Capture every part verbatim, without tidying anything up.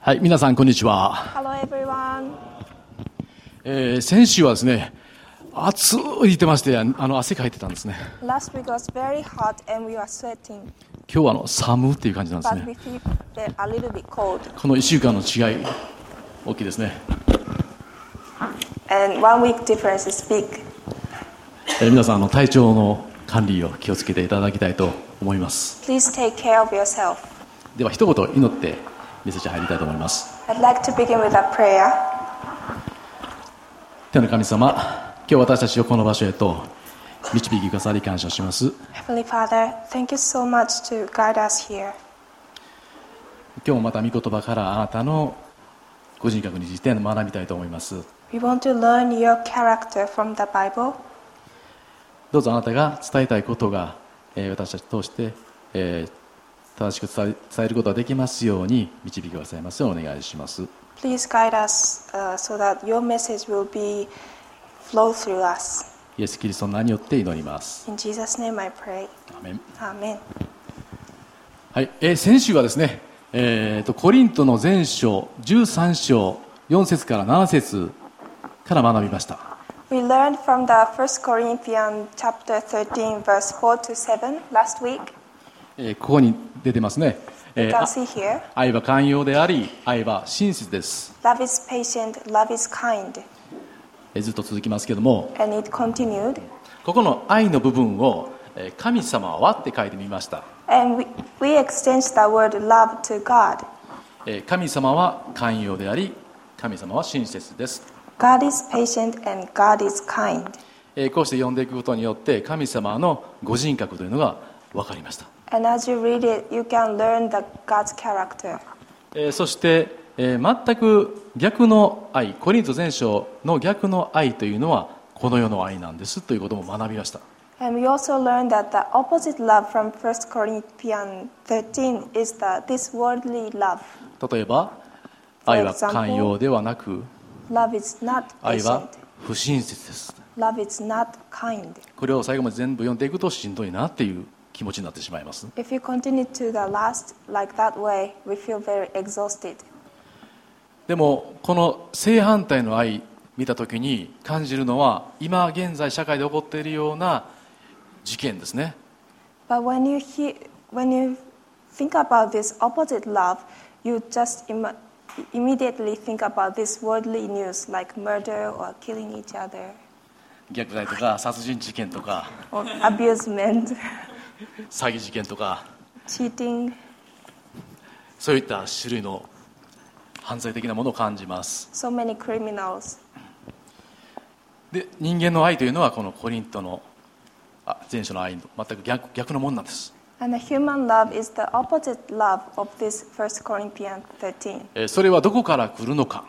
はい、皆さんこんにちは。 Hello everyone. えー、先週はですね、暑い言ってまして、あの汗かいてたんですね。 Last week was very hot and we were sweating, 今日はあの寒っていう感じなんです but ね。 we feel that a little bit cold. このいっしゅうかんの違い、大きいですね。 And one week difference is big. えー、皆さんあの体調の管理を気をつけていただきたいと思います。 Please take care of yourself. では一言祈ってメッセージ入りたいと思います。 I'd like to begin with a prayer. 天の神様、今日私たちをこの場所へと導きくださり感謝します。 Heavenly Father, thank you so much to guide us here. 今日もまた御言葉からあなたのご人格について学びたいと思います。 We want to learn your character from the Bible. どうぞあなたが伝えたいことが、えー、私たち通して、えー、正しく伝え、伝えることができますように導きくださいますようお願いします。 Please guide us uh, so that your message will be flow through us. イエス・キリストの名によって祈ります。 In Jesus' name I pray. アーメン。 Amen. はい、えー、先週はですね、えー、とコリントの前書じゅうさん章よん節からなな節から学びました。 We learned from the First Corinthians chapter thirteen, verse four to seven last week. えーここに出てますね。 You えー can あ see here. 愛は寛容であり、愛は親切です。 Love is patient, love is kind. えーずっと続きますけども、 And it continued. ここの愛の部分を、えー神様はって書いてみました。 And we, we exchanged the word love to God. えー神様は寛容であり、神様は親切です。 God is patient and God is kind. えーこうして読んでいくことによって神様のご人格というのが分かりました。 And as you read it, you can learn the God's character. えーそして、えー全く逆の愛、コリント前書の逆の愛というのはこの世の愛なんですということも学びました。 And we also learned that the opposite love from First Corinthians thirteen is the, this worldly love. 例えば、愛は寛容ではなく、 Love is not 愛は patient. 不親切です。 Love is not kind. これを最後まで全部読んでいくとしんどいなっていう気持ちになってしまいます。 If you continue to the last like that way, we feel very exhausted. でもこの正反対の愛見たときに感じるのは今現在社会で起こっているような事件ですね。 But when you hear, when you think about this opposite love, you just Im- immediately think about this worldly news like murder or killing each other 虐待とか殺人事件とか or abusement, 詐欺事件とか cheating, そういった種類の犯罪的なものを感じます。 so many criminals. で人間の愛というのはこのコリントのあ前書の愛の全く 逆, 逆のものなんです。 And the human love is the opposite love of this First Corinthians thirteen. えーそれはどこから来るのか、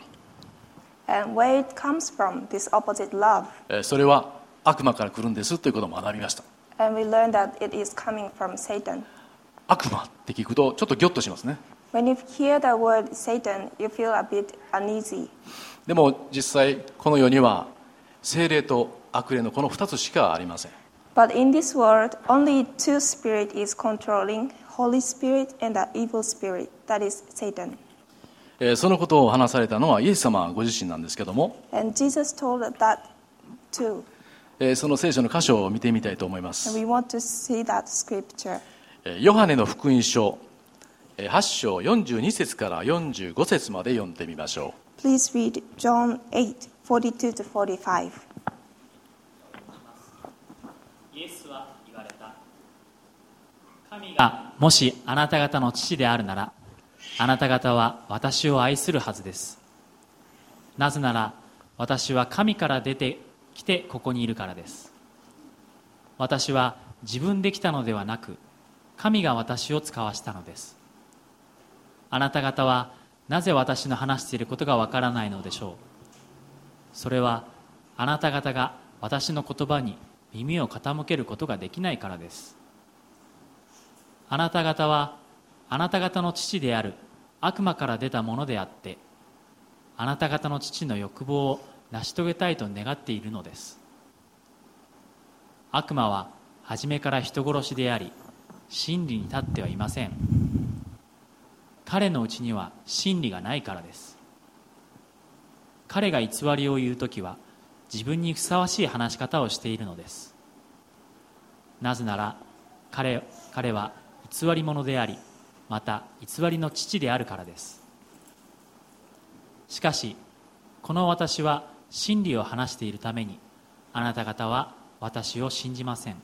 And where it comes from, this opposite love. えーそれは悪魔から来るんですということを学びました。 And we learn that it is coming from Satan. 悪魔って聞くとちょっとギョッとしますね。 When you hear the word Satan, you feel a bit uneasy. でも実際この世には聖霊と悪霊のこのふたつしかありません。 But in this world, only two spirits is controlling, Holy Spirit and the evil spirit, that is Satan. えーそのことを話されたのはイエス様ご自身なんですけども、 And Jesus told that too. えーその聖書の箇所を見てみたいと思いま And す。 we want to see that scripture. えーヨハネの福音書えーはち章よんじゅうに節からよんじゅうご節まで読んでみましょ Please read John eight, forty-two to forty-five. イエスは言われた。神がもしあなた方の父であるなら、あなた方は私を愛するはずです。なぜなら私は神から出てきてここにいるからです。私は自分で来たのではなく、神が私を使わしたのです。あなた方はなぜ私の話していることがわからないのでしょう。それはあなた方が私の言葉に耳を傾けることができないからです。あなた方はあなた方の父である悪魔から出たものであって、あなた方の父の欲望を成し遂げたいと願っているのです。悪魔は初めから人殺しであり、真理に立ってはいません。 彼のうちには真理がないからです。彼が偽りを言うときは自分にふさわしい話し方をしているのです。なぜなら 彼, 彼は偽り者であり、また偽りの父であるからです。しかしこの私は真理を話しているために、あなた方は私を信じません。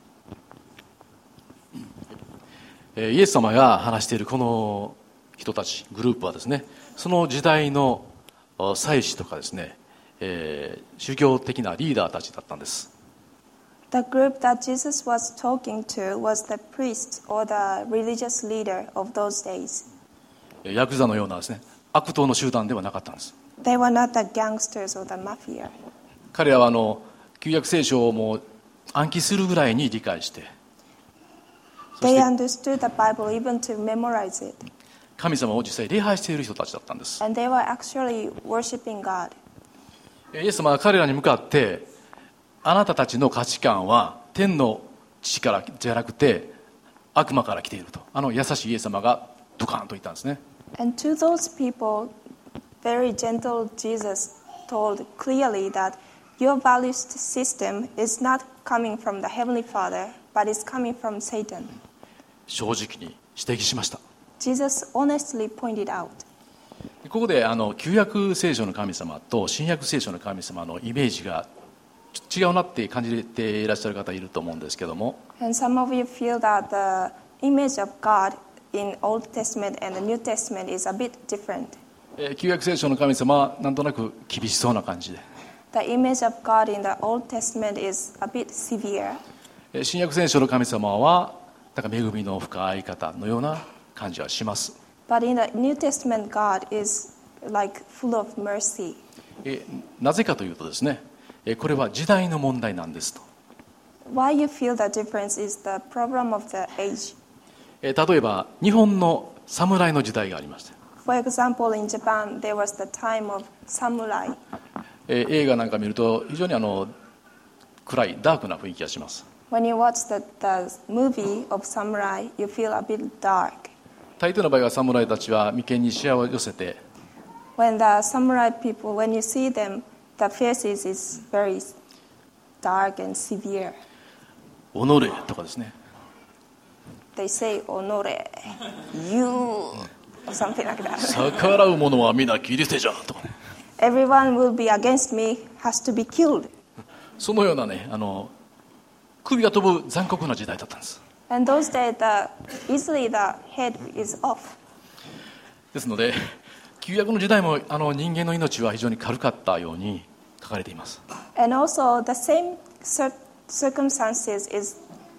イエス様が話しているこの人たち、グループはですね、その時代の祭司とかですね、えー、宗教的なリーダーたちだったんです。 The group that Jesus was talking to was the priests or the religious leader of those days. ヤクザのようなですね、悪党の集団ではなかったんです。 They were not the gangsters or the mafia. 彼らはあの旧約聖書をもう暗記するぐらいに理解して、 They understood the Bible even to memorize it. 神様を実際礼拝している人たちだったんです。 And they were actually worshiping God. イエス様は彼らに向かって、あなたたちの価値観は天の父からじゃなくて悪魔から来ていると、あの優しいイエス様がドカーンと言ったんですね。 And to those people, very gentle Jesus told clearly that your value system is not coming from the Heavenly Father, but is coming from Satan. 正直に指摘しました。 Jesus honestly pointed out. ここであの旧約聖書の神様と新約聖書の神様のイメージが違うなって感じていらっしゃる方いると思うんですけども、 And some of you feel that the image of God in Old Testament and the New Testament is a bit different. えー旧約聖書の神様はなんとなく厳しそうな感じで、 The image of God in the Old Testament is a bit severe. えー新約聖書の神様はなんか恵みの深い方のような感じはします。 But in the New Testament, God is like full of mercy. えーなぜかというとですね、えーこれは時代の問題なんですと。 Why you feel the difference is the problem of the age. えー例えば日本の侍の時代がありました。 For example, in Japan, there was the time of samurai. えー映画なんか見ると非常にあの暗いダークな雰囲気がします。 When you watch the, the movie of samurai, you feel a bit dark. 大抵の場合は侍たちは眉間にシワを寄せて、 When the samurai people, when you see them, the faces is very dark and severe. おのれとかですね、 They say, "Honore, you," or something like that. 逆らう者は皆切り捨てじゃとかね、 Everyone will be against me, has to be killed. そのようなね、あの首が飛ぶ残酷な時代だったんです。 And those days, the, easily the head is off. ですので旧約の時代もあの人間の命は非常に軽かったように書かれています。 And also, the same cir- circumstances is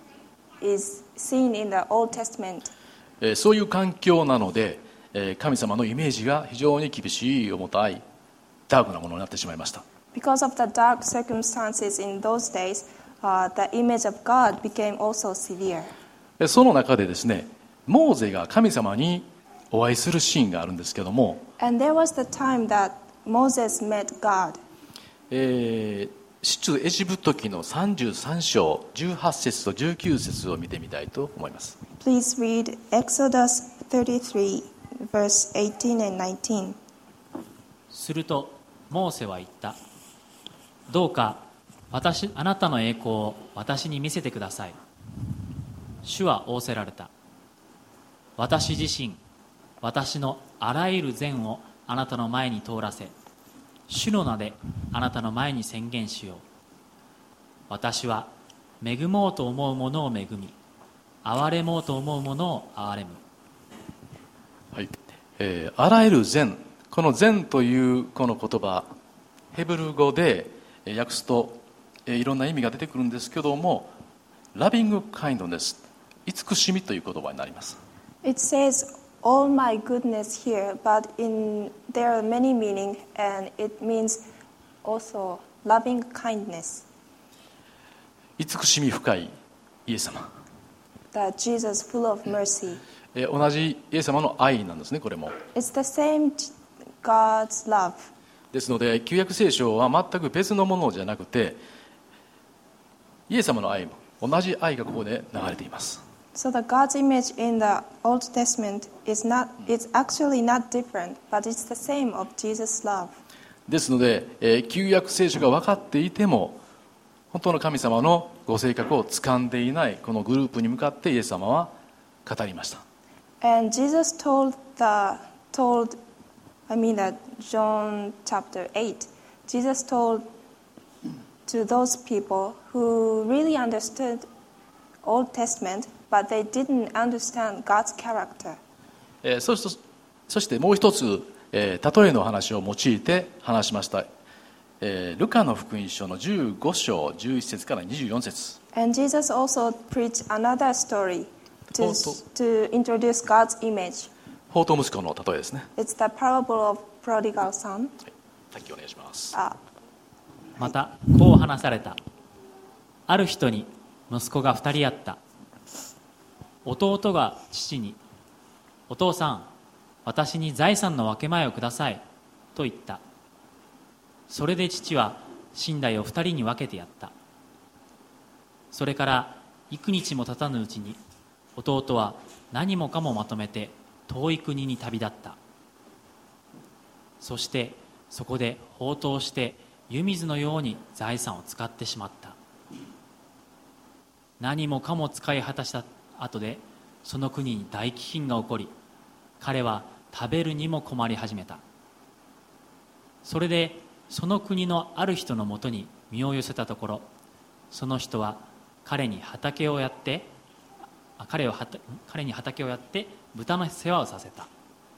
is seen in the Old Testament. えーそういう環境なので、えー神様のイメージが非常に厳しい重たいダークなものになってしまいました。 Because of the dark circumstances in those days, uh, the image of God became also severe. でその中でですね、モーゼが神様にお会いするシーンがあるんですけども、 And there was the time that Moses met God. えー出エジプト記のさんじゅうさん章じゅうはち節とじゅうきゅう節を見てみたいと思います。 Please read Exodus thirty-three, verse eighteen and nineteen. するとモーセは言った。どうか私あなたの栄光を私に見せてください。主は仰せられた。私自身、私のあらゆる善をあなたの前に通らせ、主の名であなたの前に宣言しよう。私は恵もうと思うものを恵み、憐れもうと思うものを憐れむ。 はいえーあらゆる善、この善というこの言葉、ヘブル語でえー訳すと、えーいろんな意味が出てくるんですけども、ラビングカインドネス、慈しみという言葉になります。 It says all my goodness here, but in there are many meaning, and it means also loving kindness. 慈しみ深いイエス様、 That Jesus full of mercy. えー同じイエス様の愛なんですね。これも It's the same God's love. ですので旧約聖書は全く別のものじゃなくて、イエス様の愛も同じ愛がここで流れています。 So the God's image in the Old Testament is not, it's actually not different, but it's the same of Jesus' love. ですので、えー旧約聖書が分かっていても本当の神様のご性格を掴んでいないこのグループに向かってイエス様は語りました。 And Jesus told the, told, I mean that John chapter eight, Jesus told to those people who really understood Old Testament, but they didn't understand God's character. えーそしてそしてもう一つ、えー例えの話を用いて話しました、えールカの福音書のじゅうご章じゅういち節からにじゅうよん節。 And Jesus also preached another story to, to introduce God's image. 放蕩息子の例えですね。 It's the parable of prodigal son. さっきお願いします。 Uh, またこう話された。ある人に息子が二人あった。弟が父に、お父さん、私に財産の分け前をくださいと言った。それで父は身代を二人に分けてやった。それから幾日も経たぬうちに弟は何もかもまとめて遠い国に旅立った。そしてそこで放蕩して湯水のように財産を使ってしまった。何もかも使い果たした後でその国に大飢饉が起こり、彼は食べるにも困り始めた。それでその国のある人のもとに身を寄せたところ、その人は彼に畑をやって彼を彼に畑をやって豚の世話をさせた。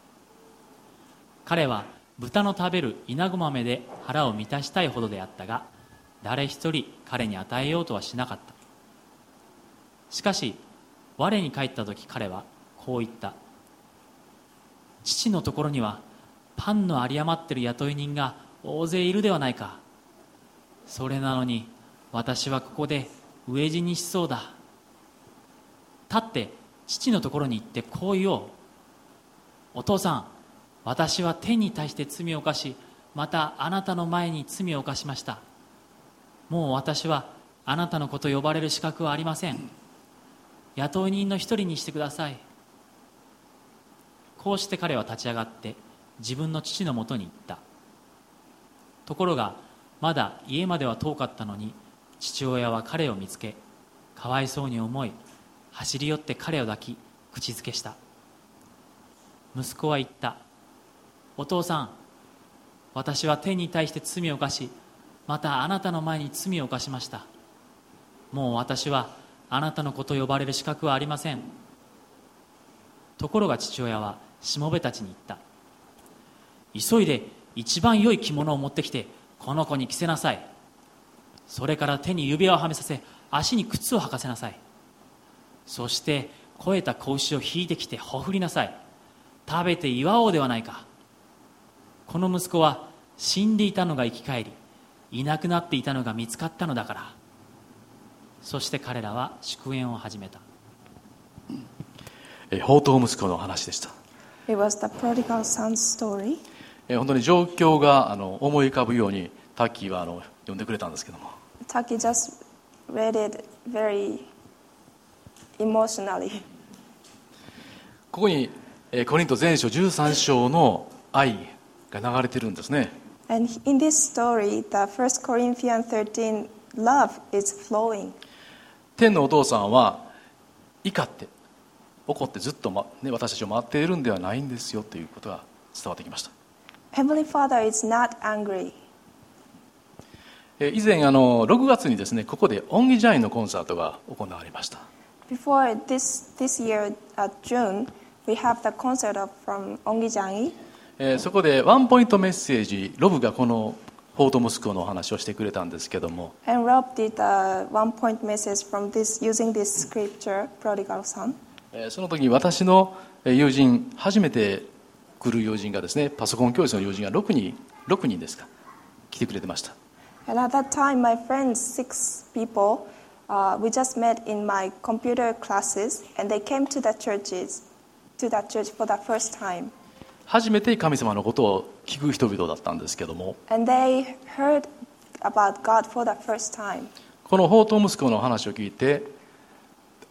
彼は豚の食べる稲子豆で腹を満たしたいほどであったが、誰一人彼に与えようとはしなかった。しかし我に帰った時、彼はこう言った。父のところにはパンの有り余っている雇い人が大勢いるではないか。それなのに私はここで飢え死にしそうだ。立って父のところに行ってこう言おう。お父さん、私は天に対して罪を犯し、またあなたの前に罪を犯しました。もう私はあなたの子と呼ばれる資格はありません。雇い人の一人にしてください。こうして彼は立ち上がって自分の父のもとに行った。ところがまだ家までは遠かったのに、父親は彼を見つけ、かわいそうに思い、走り寄って彼を抱き口づけした。息子は言った。お父さん、私は天に対して罪を犯し、またあなたの前に罪を犯しました。もう私はあなたの子と呼ばれる資格はありません。ところが父親はしもべたちに言った。急いで一番良い着物を持ってきてこの子に着せなさい。それから手に指輪をはめさせ、足に靴を履かせなさい。そして肥えた子牛を引いてきてほふりなさい。食べて祝おうではないか。この息子は死んでいたのが生き返り、いなくなっていたのが見つかったのだから。そして彼らは祝宴を始めた。 えー放蕩息子の話でした。 it was the prodigal son's story. えー本当に状況があの思い浮かぶようにタッキーはあの読んでくれたんですけども、 Taki just read it very emotionally. ここに、えーコリント前書じゅうさん章の愛が流れてるんですね。 And in this story, the First Corinthians thirteen love is flowing. 天のお父さんは怒って怒ってずっと、まね、私たちを待っているんではないんですよということが伝わってきました。 Heavenly Father is not angry. えー以前あのろくがつにですね、ここでオンギジャインのコンサートが行われました。 Before this, this year, at June, we have the concert of, from Ongijangi. えーそこでワンポイントメッセージ、ロブがこの放蕩息子のお話をしてくれたんですけども、 And Rob did a one-point message from this, using this scripture, Prodigal Son. えーその時に私の友人、初めて来る友人がですね、パソコン教室の友人がろくにん、ろくにんですか、来てくれてました。 And at that time, my friends, six people, uh, we just met in my computer classes, and they came to the churches, to that church for the first time. 初めて神様のことを聞く人々だったんですけども、 And they heard about God for the first time. この放蕩息子の話を聞いて、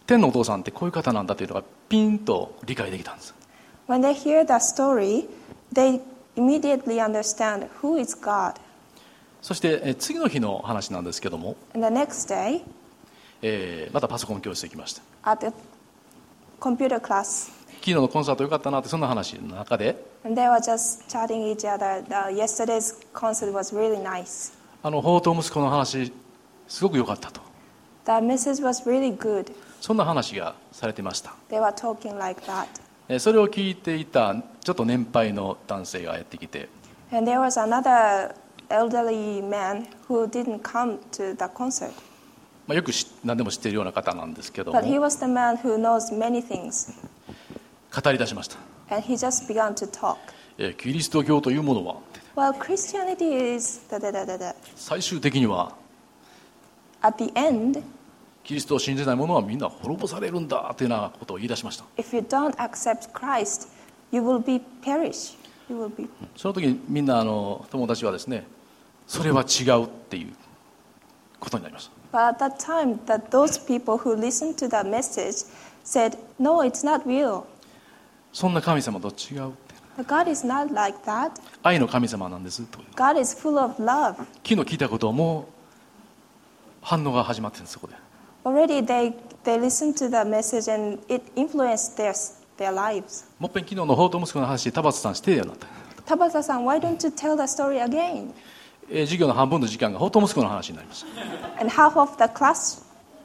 天のお父さんってこういう方なんだというのがピンと理解できたんです。 When they hear the story, they immediately understand who is God. そしてえ次の日の話なんですけども、 And the next day, えーまたパソコン教室行きました。 at the computer class, 昨日のコンサート良かったなって、そんな話の中で and they were just chatting each other. The, yesterday's concert was really nice. あの宝刀息子の話すごく良かったと、 The message was really good. そんな話がされてました。 They were talking like that. えそれを聞いていたちょっと年配の男性がやってきて、 And there was another elderly man who didn't come to the concert. まあ、よくし何でも知っているような方なんですけども、 But he was the man who knows many things. 語り出しました。 And he just began to talk. えキリスト教というものはって、 Well, Christianity is da da da da da. 最終的には At the end, キリストを信じない者はみんな滅ぼされるんだというようなことを言い出しました。 if you don't accept Christ, you will be perish. You will be. その時にみんなあの友達はですね、それは違うっていうことになりました。 But at that time, that those people who listened to that message said, "No, it's not real. そんな神様と違うって、 God is not like that. 愛の神様なんですと。 God is full of love." 昨日聞いたことをもう反応が始まってるんです。そこで Already, they they listened to the message and it influenced their their lives. もっぺん昨日の宝刀息子の話田畑さんしてよなって、 Tabata-san, why don't you tell the story again? えー授業の半分の時間が宝刀息子の話になりました。 And half of the class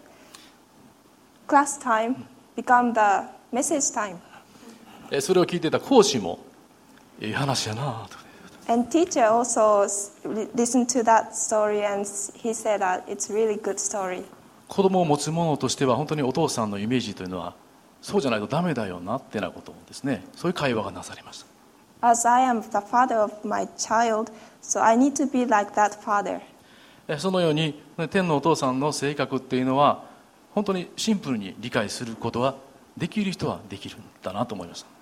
class time become the message time. えーそれを聞いてた講師もええ話やなと。 And teacher also s- li- listened to that story and s- he said that it's really good story. 子供を持つ者としては本当にお父さんのイメージというのはそうじゃないとダメだよなってなことをですね、そういう会話がなされました。 As I am the father of my child, so I need to be like that father. えそのように天のお父さんの性格っていうのは本当にシンプルに理解することはできる人はできるんだなと思いました。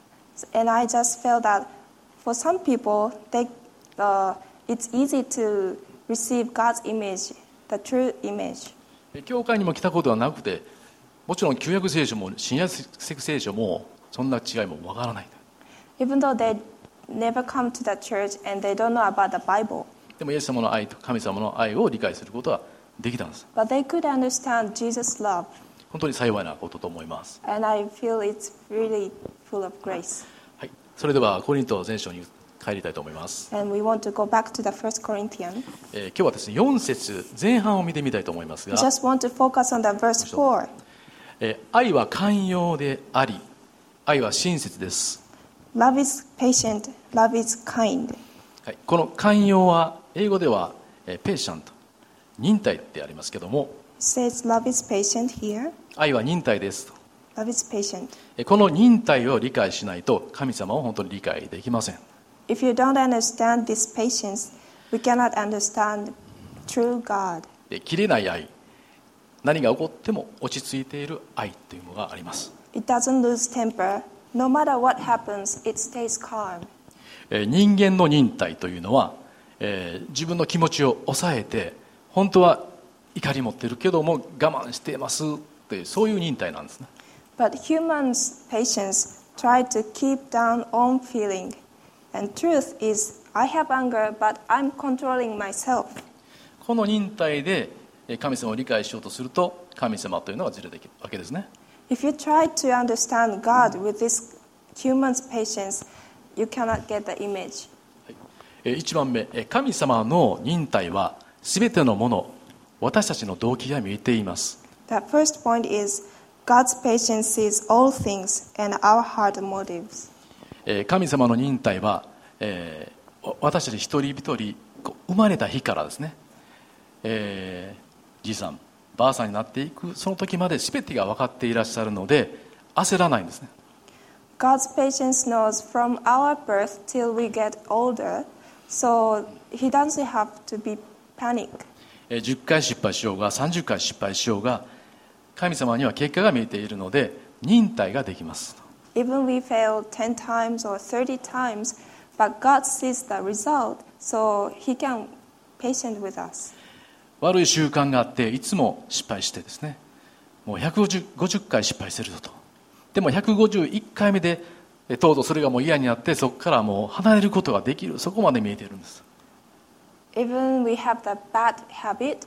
And I just felt that for some people, they, uh, it's easy to receive God's image, the true image. え教会にも来たことはなくて、もちろん旧約聖書も新約聖書もそんな違いもわからない。 Even though they never come to the church and they don't know about the Bible, でもイエス様の愛と神様の愛を理解することはできたんです。 but they could understand Jesus' love. 本当に幸いなことと思います。 And I feel it's really full of grace. はい、それではコリント前書に帰りたいと思います。 And we want to go back to the First Corinthians. えー今日はですねよん節前半を見てみたいと思いますが、 We just want to focus on the verse four. えー愛は寛容であり、愛は親切です。 Love is patient, love is kind. はい、この寛容は英語では、えー、ペーシャント、忍耐ってありますけども、 It says love is patient here. 愛は忍耐ですと。 Love is patient. えーこの忍耐を理解しないと神様を本当に理解できません。 If you don't understand this patience, we cannot understand true God. で切れない愛、何が起こっても落ち着いている愛というのがあります。 It doesn't lose temper. No matter what happens, it stays calm. えー人間の忍耐というのは、えー自分の気持ちを抑えて本当は怒り持ってるけども我慢していますっていうそういう忍耐なんですね。 But humans' patience try to keep down own feeling. And truth is, I have anger, but I'm controlling myself. この忍耐でえー神様を理解しようとすると神様というのがずれていくわけですね。 If you try to understand God with this human's patience, you cannot get the image. えーいちばんめ、えー神様の忍耐は全てのもの、私たちの動機が見えています。 The first point is God's patience sees all things and our heart motives. えー神様の忍耐は、えー私たち一人一人こう生まれた日からですね、えーじいさんばあさんになっていくその時まで全てが分かっていらっしゃるので焦らないんですね。 God's patience knows from our birth till we get older, so He doesn't have to be panic. えーじゅっかい失敗しようがさんじゅっかい失敗しようが神様には結果が見えているので忍耐ができます。 Even we fail ten times or thirty times, but God sees the result, so He can patient with us. 悪い習慣があっていつも失敗してですね、 もうひゃくごじゅっかい失敗してるぞと。でもひゃくごじゅういっかいめでとうとうそれがもう嫌になって、そこからもう離れることができる、そこまで見えているんです。 Even we have the bad habit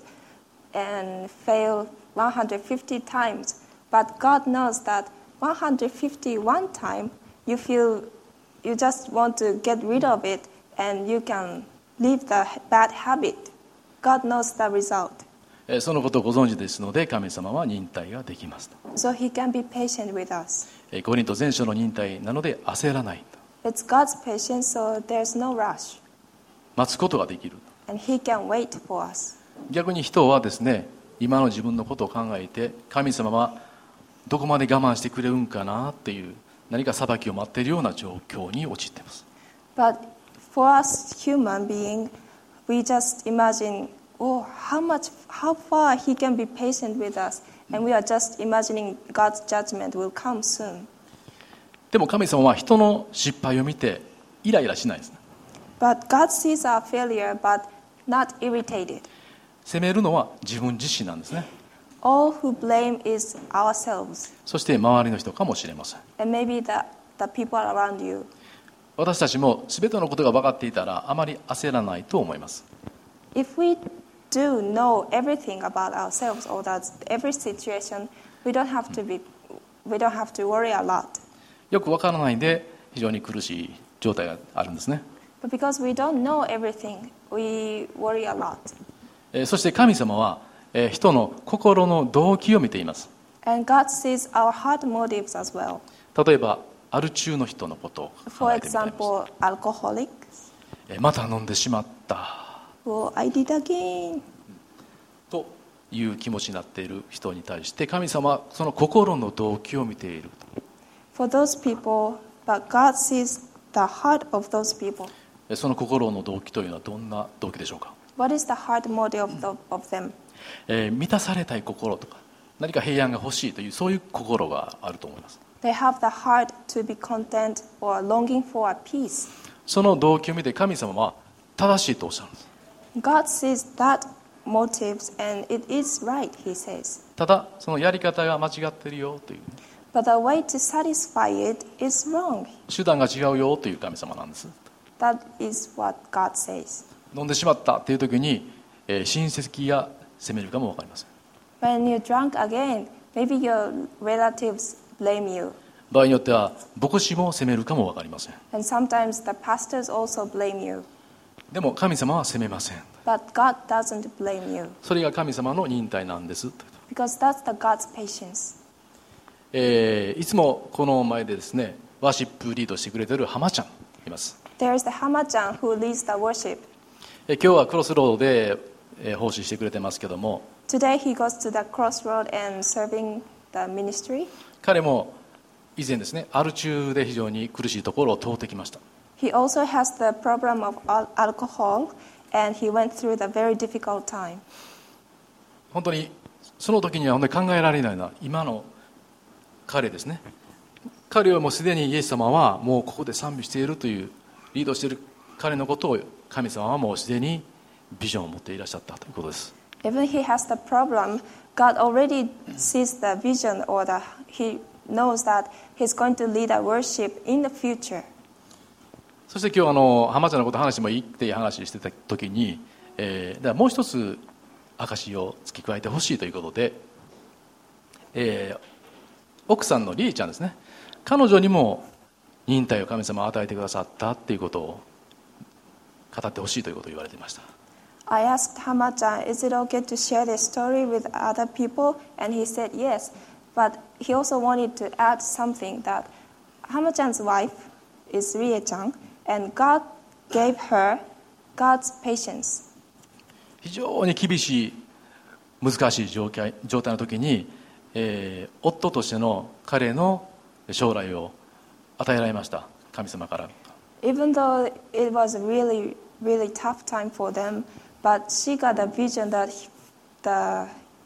and fail one hundred fifty times, but God knows that one hundred fifty-one time you feel you just want to get rid of it and you can leave the bad habit. God knows the result. そのことをご存知ですので、神様は忍耐ができます。 So he can be patient with us. コリント前書の忍耐なので焦らない。 It's God's patience, so there's no rush. 待つことができる。 And he can wait for us. 逆に人はですね、今の自分のことを考えて、神様はどこまで我慢してくれるんかなっていう、何か裁きを待っているような状況に陥っています。 But for us human being, we just imagine, oh, how much, how far he can be patient with us, and we are just imagining God's judgment will come soon. でも神様は人の失敗を見てイライラしないですね。 But God sees our failure, but not irritated. 責めるのは自分自身なんですね。 All who blame is ourselves, そして周りの人かもしれません。 and maybe the, the people around you. 私たちも全てのことが分かっていたらあまり焦らないと思います。 If we do know everything about ourselves or that every situation, we don't have to be, we don't have to worry a lot. よく分からないで非常に苦しい状態があるんですね。 But because we don't know everything, we worry a lot. えーそして神様は、えー人の心の動機を見ています。 And God sees our heart motives as well. 例えばアル中の人のことを考 For えてみたいです。 example, alcoholics. えーまた飲んでしまった Oh, I did again. という気持ちになっている人に対して神様はその心の動機を見ている。 For those people, but God sees the heart of those people. えーその心の動機というのはどんな動機でしょうか。 What is the heart motive of, the, of them? えー満たされたい心とか何か平安が欲しいというそういう心があると思います。 They have the heart to be content or longing for a peace. その動機を見て神様は正しいとおっしゃるんです。 God sees that motives and it is right, he says. ただそのやり方が間違ってるよという、 But the way to satisfy it is wrong. 手段が違うよという神様なんです。 That is what God says. 飲んでしまったという時に、えー親戚が責めるかも分かりません。 When you're drunk again, maybe your relatives blame you. 場合によっては牧師も責めるかも分かりません。 And sometimes the pastors also blame you. でも神様は責めません。 But God doesn't blame you. それが神様の忍耐なんですということ。 Because that's the God's patience. えーいつもこの前でですねワーシップリードしてくれている浜ちゃんいます。 There is the Hama-chan who leads the worship. えー今日はクロスロードで、えー奉仕してくれてますけども、 Today he goes to the crossroad and serving the ministry. 彼も以前ですねアル中で非常に苦しいところを通ってきました。 He also has the problem of al- alcohol and he went through the very difficult time. 本当にその時には本当に考えられないのは今の彼ですね。彼はもうすでにイエス様はもうここで賛美しているというリードしている彼のことを神様はもうすでにビジョンを持っていらっしゃったということです。 Even he has the problem, God already sees the vision or the, he knows that he's going to lead a worship in the future. そして今日あの浜ちゃんのこと話してもいいっていう話してた時に、えー、ではもう一つ証を付け加えてほしいということで、えー奥さんのリエちゃんですね、彼女にも忍耐を神様が与えてくださったっていうことを語ってほしいということを言われていました。 I asked Hama-chan, is it okay to share this story with other people? And he said yes. But he also wanted to add something that Hama-chan's wife is Rie-chan, and God gave her God's patience. 非常に厳しい難しい状態、状態の時に、えー夫としての彼の将来を与えられました、神様から。 Even though it was a really, really tough time for them, but she got a vision that he- the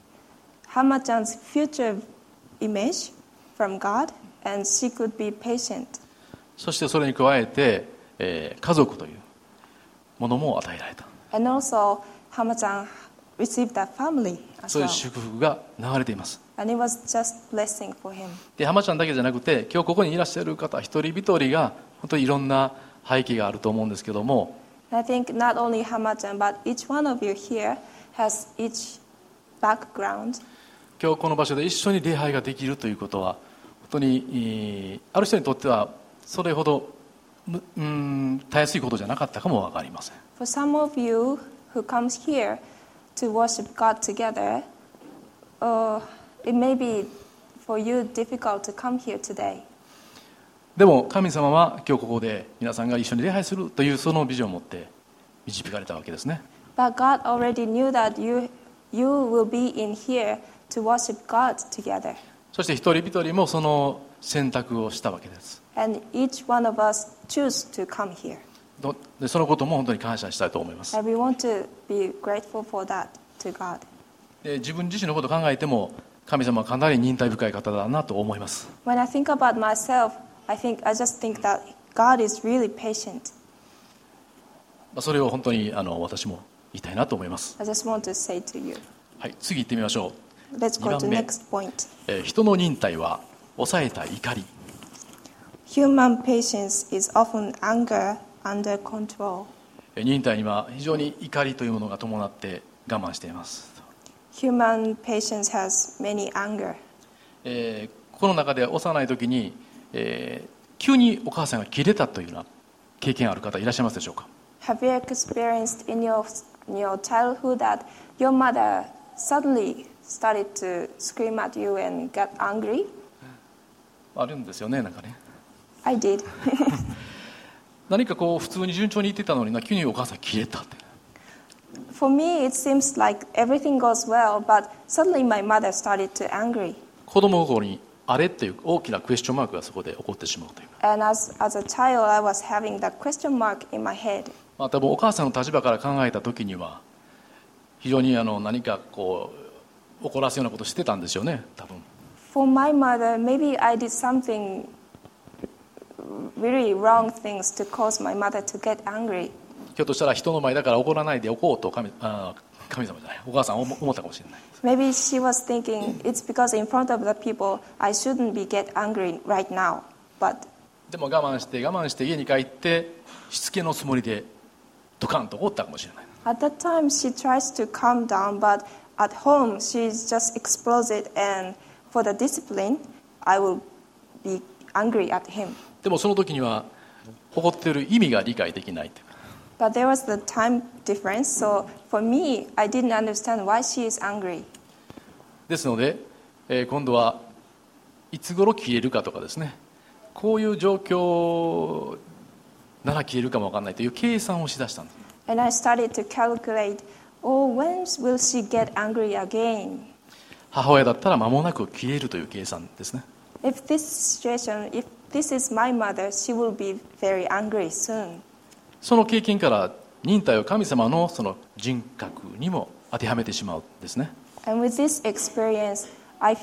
Hama-chan's future image from God, and she could be patient. そしてそれに加えて、えー家族というものも与えられた。 And also, Hama-chan received a family as そういう well. 祝福が流れています。 And it was just blessing for him. で浜ちゃんだけじゃなくて今日ここにいらっしゃる方一人一人が本当にいろんな背景があると思うんですけども、 I think not only Hama-chan, but each one of you here has each background. 今日この場所で一緒に礼拝ができるということは本当に、えーある人にとってはそれほどむうんたやすいことじゃなかったかもわかりません。 For some of you who comes here to worship God together, uh, it may be for you difficult to come here today. でも神様は今日ここで皆さんが一緒に礼拝するというそのビジョンを持って導かれたわけですね。 But God already knew that you, you will be in here to worship God together. そして一人一人もその選択をしたわけです。 And each one of us choose to come here. どでそのことも本当に感謝したいと思います。 And we want to be grateful for that to God. で自分自身のことを考えても神様はかなり忍耐深い方だなと思います。 When I think about myself, I think I just think that God is really patient. まあそれを本当にあの私も言いたいなと思います。 I just want to say to you. はい、次行ってみましょう。 Let's go に to ばんめ next point. えー人の忍耐は抑えた怒り。 Human patience is often anger under control. えー忍耐には非常に怒りというものが伴って我慢しています。 Human patience has many anger. えーこの中で幼い時に、えー急にお母さんが切れたというような経験ある方いらっしゃいますでしょうか。 Have you experienced in your, in your childhood that your mother suddenly started to scream at you and get angry? あるんですよね、なんかね。 I did. 何かこう普通に順調に言ってたのにな、急にお母さん切れたって。 For me, it seems like everything goes well, but suddenly my mother started to angry. 子供心にあれっていう大きなクエスチョンマークがそこで起こってしまうという。 And as, as a child, I was having that question mark in my head. まあ、多分お母さんの立場から考えた時には非常にあの何かこう怒らすようなことをしてたんですよね、多分。 For my mother, maybe I did something really wrong things to cause my mother to get angry. ひょっとしたら人の前だから怒らないでおこうと 神, あ神様じゃないお母さんは思思ったかもしれない。 Maybe she was thinking it's because in front of the people I shouldn't be get angry right now. But でも我慢して我慢して家に帰ってしつけのつもりでドカンと怒ったかもしれない。 at that time she tries to calm down, but at home she's just exploded, and for the discipline, I will be angry at him. でもその時には怒っている意味が理解できないというか。 But there was the time difference, so for me, I didn't understand why she is angry. ですので、えー今度はいつ頃消えるかとかですね、こういう状況なら消えるかも分からないという計算をしだしたんです。 And I started to calculate, oh, when will she get angry again? 母親だったら間もなく消えるという計算ですね。 If this situation, if this is my mother, she will be very angry soon. その経験から忍耐を神様のその人格にも当てはめてしまうんですね。 And with this experience, I,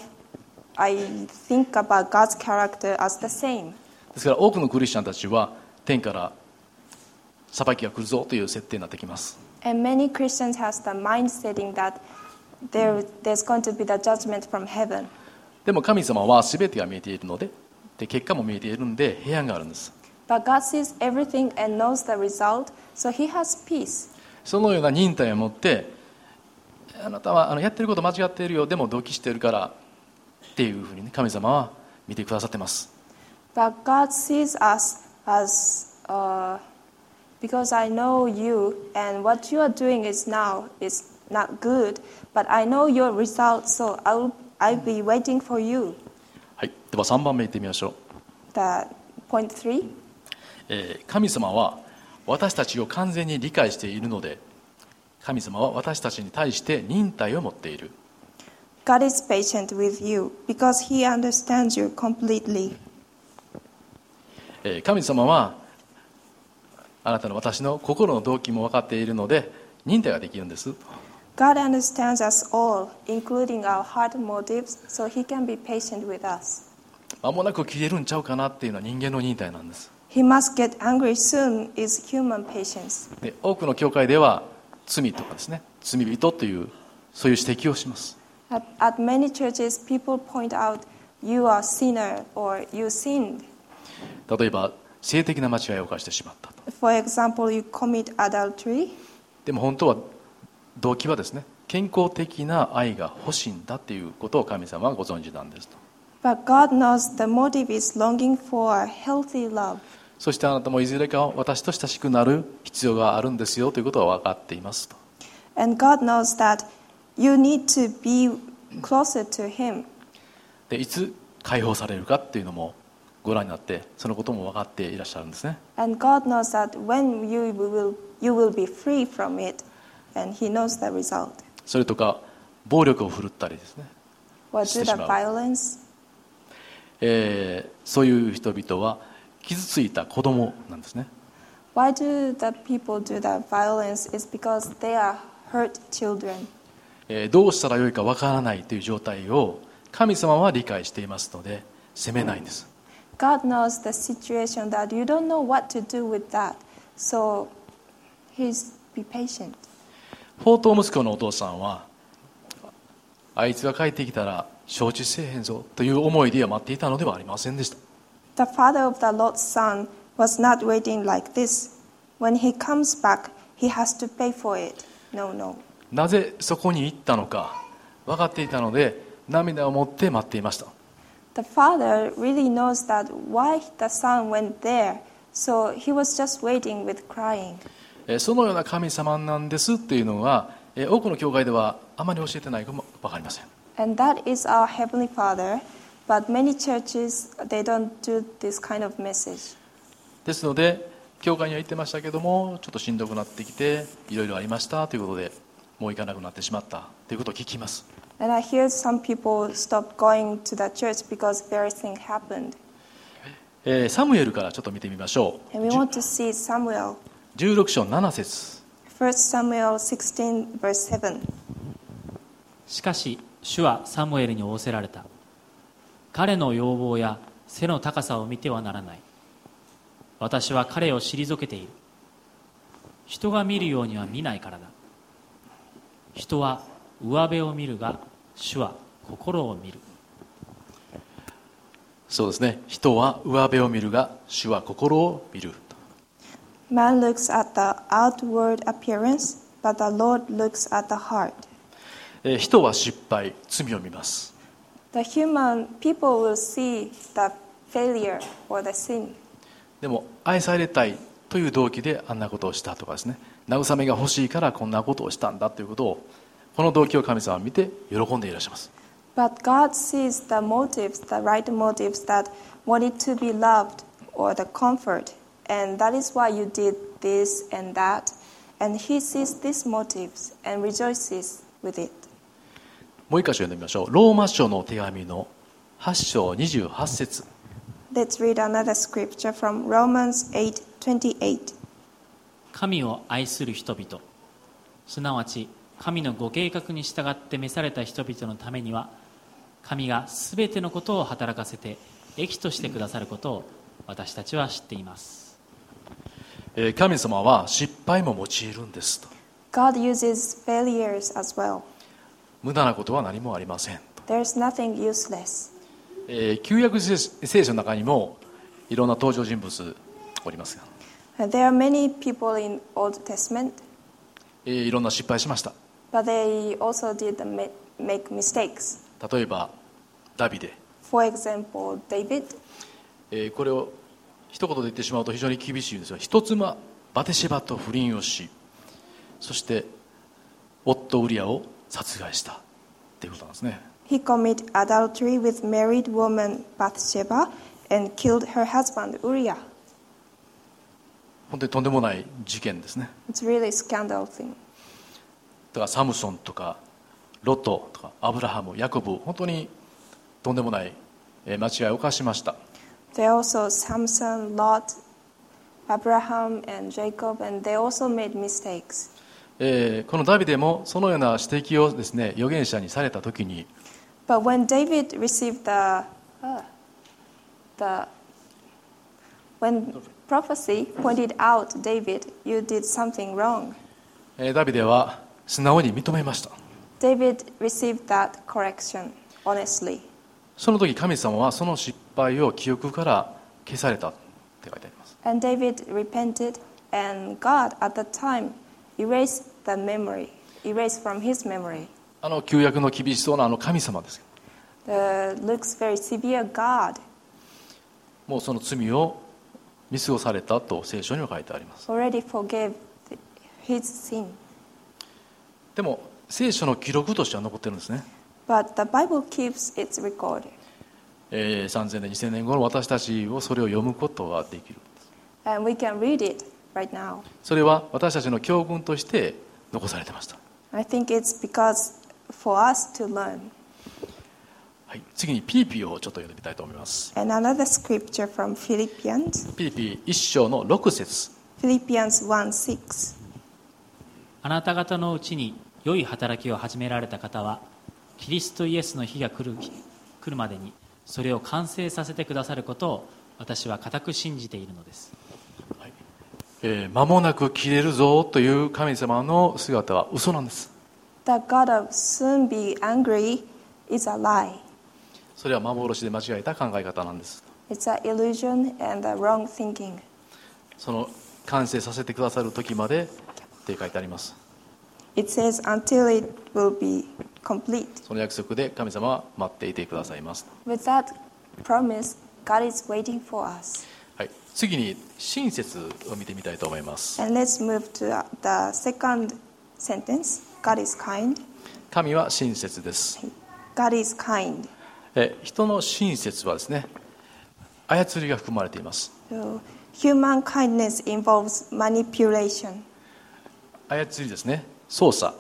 I think about God's character as the same. ですから多くのクリスチャンたちは天から裁きが来るぞという設定になってきます。 And many Christians has the mind setting that there, there's going to be the judgment from heaven. でも神様は全てが見えているので、で結果も見えているので平安があるんです。 But God sees everything and knows the result, so He has peace. そのような忍耐を持ってあなたはあのやってること間違っているよ、でも同期しているからっていうふうに、ね、神様は見てくださってます。 But God sees us as, uh, because I know you and what you are doing is now is not good, but I know your result, so I'll, I'll be waiting for you. はい、ではさんばんめいってみましょう。 The point three. えー神様は私たちを完全に理解しているので、神様は私たちに対して忍耐を持っている。 God is patient with you because He understands you completely. えー神様はあなたの私の心の動機も分かっているので忍耐ができるんです。 God understands us all, including our heart motives, so He can be patient with us. 間もなく消えるんちゃうかなっていうのは人間の忍耐なんです。 He must get angry soon is human patience. で多くの教会では罪とかですね、罪人というそういう指摘をします。 At, at many churches, people point out, you are a sinner or you sinned. 例えば性的な間違いを犯してしまったと。 For example, you commit adultery. でも本当は動機はですね、健康的な愛が欲しいんだっていうことを神様はご存知なんですと。 But God knows the motive is longing for a healthy love. そしてあなたもいずれか私と親しくなる必要があるんですよということは分かっていますと。 And God knows that you need to be closer to Him. でいつ解放されるかっていうのもご覧になってそのことも分かっていらっしゃるんですね。 And God knows that when you will, you will be free from it, and He knows the result. それとか暴力を振るったりですね、 Or して do し the まう、 violence. えーそういう人々は傷ついた子供なんですね。 Why do the people do that violence? Is because they are hurt children. えーどうしたらよいか分からないという状態を神様は理解していますので責めないんです。 God knows the situation that you don't know what to do with that. So He's be patient. 放蕩息子のお父さんはあいつが帰ってきたら承知せえへんぞという思いで待っていたのではありませんでした。 The father of the Lord's son was not waiting like this. When he comes back, he has to pay for it. No, no. なぜそこに行ったのか分かっていたので涙を持って待っていました。 The father really knows that why the son went there. So he was just waiting with crying. えーそのような神様なんですっていうのは、えー多くの教会ではあまり教えてないかも分かりません。 And that is our Heavenly Father. But many churches, they don't do this kind of message. ですので教会には行ってましたけどもちょっとしんどくなってきていろいろありましたということでもう行かなくなってしまったということを聞きます。 And I hear some people stop going to the church because various things happened. えーサムエルからちょっと見てみましょう。 And we want to see Samuel. じゅうろく章なな節 First Samuel sixteen, verse seven. しかし主はサムエルに仰せられた。彼の容貌や背の高さを見てはならない。私は彼を退けている。人が見るようには見ないからだ。人は上辺を見るが主は心を見る。 そうですね、人は上辺を見るが主は心を見る。 Man looks at the outward appearance, but the Lord looks at the heart. えー人は失敗、罪を見ます。 The human people will see the failure or the sin. でも愛されたいという動機であんなことをしたとかですね、慰めが欲しいからこんなことをしたんだということをこの動機を神様は見て喜んでいらっしゃいます。 But God sees the motives, the right motives that wanted to be loved or the comfort. And that is why you did this and that. And He sees these motives and rejoices with it. もう一箇所読んでみましょう。ローマ書の手紙のはち章にじゅうはち節 Let's read another scripture from Romans eight twenty-eight. 神を愛する人々、すなわち神のご計画に従って召された人々のためには、神がすべてのことを働かせて益としてくださることを私たちは知っています。 えー神様は失敗も用いるんですと。 God uses failures as well. 無駄なことは何もありませんと。 There's nothing useless. えー旧約聖聖書の中にもいろんな登場人物おりますが、 And there are many people in Old Testament, えーいろんな失敗しました。 but they also did ma- make mistakes. 例えばダビデ、 For example, David. えーこれを一言で言ってしまうと非常に厳しいんですが、一つまバテシバと不倫をし、そして夫ウリアを殺害したということなんですね。 He committed adultery with married woman Bathsheba and killed her husband Uriah. 本当にとんでもない事件ですね。 It's really a scandal thing. だからサムソンとかロトとかアブラハム、ヤコブ、本当にとんでもないえー間違いを犯しました。 There are also Samson, Lot, Abraham, and Jacob, and they also made mistakes. えーこのダビデもそのような指摘をですね預言者にされたときに、 But when David received the, uh, the when prophecy pointed out, David, you did something wrong. えーダビデは素直に認めました。 David received that correction honestly. その時神様はその失敗を記憶から消されたって書いてあります。 And David repented, and God at that time erased the memory, erased from his memory. あの旧約の厳しそうなあの神様です。 The looks very severe God もうその罪を見過ごされたと聖書には書いてあります。 already forgave his sin. でも聖書の記録としては残ってるんですね。 But the Bible keeps its record. えー、さんぜんねんにせんねん後の私たちをそれを読むことができる。 And we can read it right now. それは私たちの教訓として残されてました。 I think it's because for us to learn. はい、次にピリピをちょっと読んでみたいと思います。 And another scripture from Philippians, ピリピ一章の六節。 Philippians one six. あなた方のうちに良い働きを始められた方はキリストイエスの日が来る、来るまでにそれを完成させてくださることを私は固く信じているのです。 はい、えー、間もなく切れるぞという神様の姿は嘘なんです。 The God of soon be angry is a lie. それは幻で間違えた考え方なんです。 It's an illusion and a wrong thinking. その完成させてくださる時までって書いてあります。 It says until it will be complete. その約束で神様は待っていてくださいます。 With that promise, God is waiting for us. はい、次に親切を見てみたいと思います。 And let's move to the second sentence. God is kind. 神は親切です。 God is kind. え人の親切はですね、操りが含まれています。 So, human kindness involves manipulation. 操りですね、操作。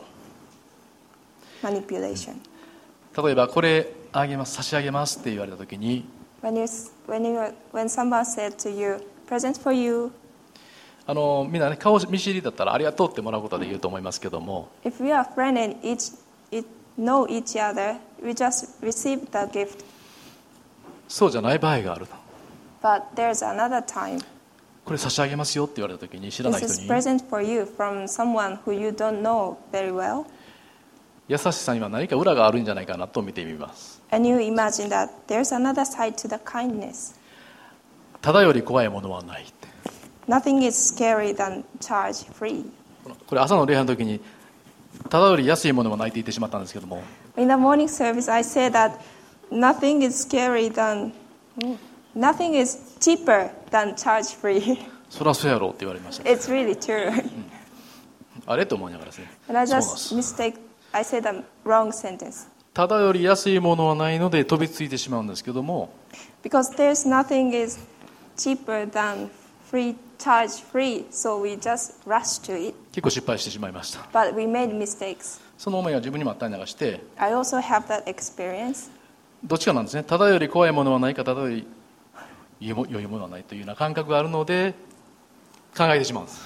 Manipulation. 例えばこれあげます差し上げますって言われた時に、 When you when you when someone said to you, "Present for you," あのみんなね顔見知りだったらありがとうってもらうことはできると思いますけども、 if we are friends and each it, know each other, we just receive the gift. そうじゃない場合があると。 But there's another time. これ差し上げますよって言われた時に知らない This 人 is に present for you from someone who you don't know very well. 優しさには何か裏があるんじゃないかなと見てみます。 And you imagine that there's another side to the kindness. ただより怖いものはないって。 Nothing is scary than charge free. これ朝の礼拝の時にただより安いものはないって言ってしまったんですけども、 In the morning service, I said that nothing is scary than, nothing is cheaper than charge free. そりゃそうやろうって言われました。 It's really true. あれと思いながらですね。 And I そうなんで just す。 mistake, I said the wrong sentence. ただより安いものはないので飛びついてしまうんですけども、 Because there's nothing is cheaper than free, charge free, so we just rush to it. 結構失敗してしまいました。 But we made mistakes. その思いは自分にもあったりなんかして、 I also have that experience. どっちかなんですね。ただより怖いものはないか、ただより良いも良いものはないというような感覚があるので考えてしまうんです。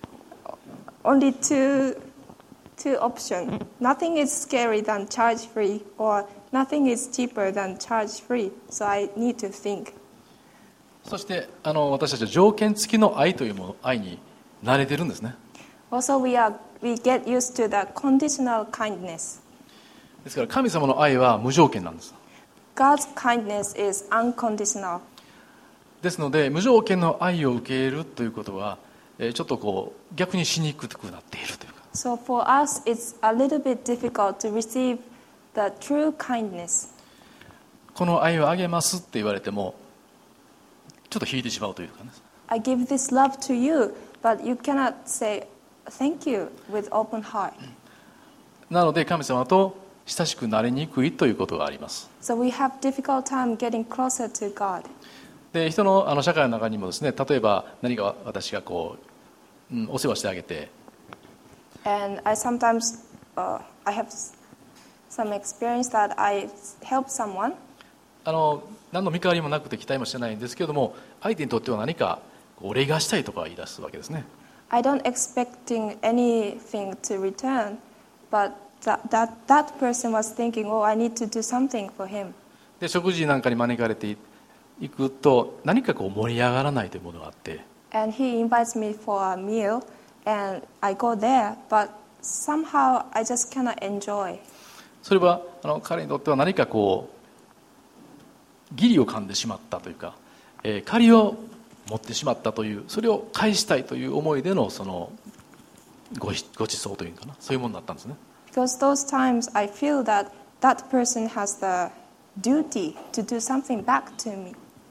Only two, two options. Nothing is scary than charge free, or nothing is cheaper than charge free. So I need to think. そしてあの私たちは条件付きの愛というもの愛に慣れてるんですね。 Also, we are we get used to the conditional kindness. ですから神様の愛は無条件なんです。 God's kindness is unconditional. ですので無条件の愛を受け入れるということは、えーちょっとこう逆にしにくくなっているというか、 So for us, it's a little bit difficult to receive the true kindness. この愛をあげますって言われてもちょっと引いてしまうというかね。 I give this love to you, but you cannot say thank you with open heart. なので神様と親しくなりにくいということがあります。 So we have difficult time getting closer to God. で人のあの社会の中にもですね、例えば何か私がこう、うん、お世話してあげて、 And I sometimes, uh, I have some experience that I help someone, あの何の見返りもなくて期待もしてないんですけれども、相手にとっては何かお礼がしたいとか言い出すわけですね。 I don't expecting anything to return, but that, that, that person was thinking, oh, I need to do something for him. で食事なんかに招かれていくと何かこう盛り上がらないというものがあって、 And he invites me for a meal, and I go there, but somehow I just cannot enjoy. それはあの彼にとっては何かこう義理を噛んでしまったというか、えー、借りを持ってしまったという、それを返したいという思いでのその ご, ごちそうというかな、そういうものだったんですね。 Because those times I feel that that person has the duty to do something back to me.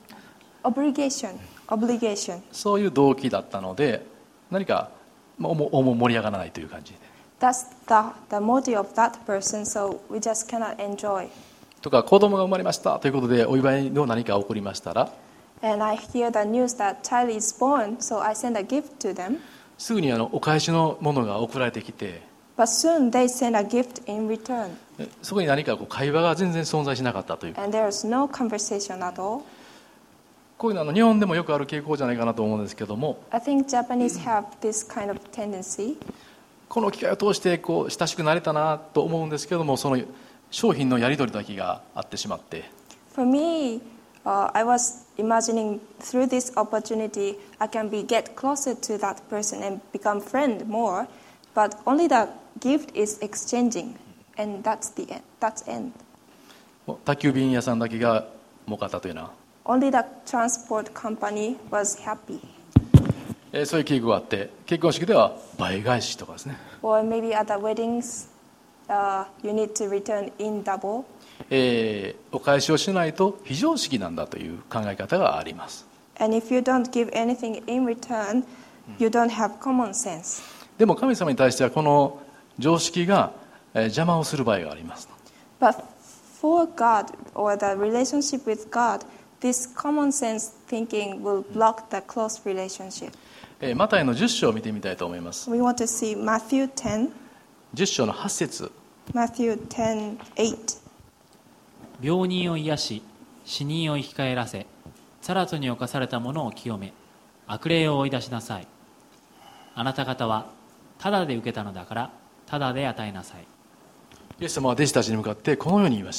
Obligation, obligation. そういう動機だったので、何かもう盛り上がらないという感じで。 That's the, the motive of that person, so we just cannot enjoy. とか、子供が生まれましたということでお祝いの何か起こりましたら、 And I hear the news that child is born, so I send a gift to them. すぐにあのお返しのものが送られてきて、 But soon they send a gift in return. そこに何かこう会話が全然存在しなかったという。 And there's no conversation at all. こういうのはあの日本でもよくある傾向じゃないかなと思うんですけども、 I think Japanese have this kind of tendency. この機会を通してこう親しくなれたなと思うんですけども、その商品のやり取りだけがあってしまって、 For me, uh, I was imagining through this opportunity I can be get closer to that person and become friend more, but only the gift is exchanging, and that's the end. That's end. 宅急便屋さんだけが儲かったというような、 Only the transport company was happy. えーそういう傾向があって、結婚式では倍返しとかですね、 Or maybe at the weddings, uh, you need to return in double. えーお返しをしないと非常識なんだという考え方があります。 And if you don't give anything in return, you don't have common sense. でも神様に対してはこの常識がえー邪魔をする場合があります。 But for God or the relationship with God, this common sense thinking will block the close relationship. えーマタイのじゅっ章を見てみたいと思います。 We want to see Matthew ten, じゅっ章のはち節、 Matthew ten eight. 病人を癒し死人を生き返らせ、サラトに侵された者を清め、悪霊を追い出しなさい。あなた方はただで受けたのだからただで与えなさい。 イエス様は弟子たちに向かってこのように言いました。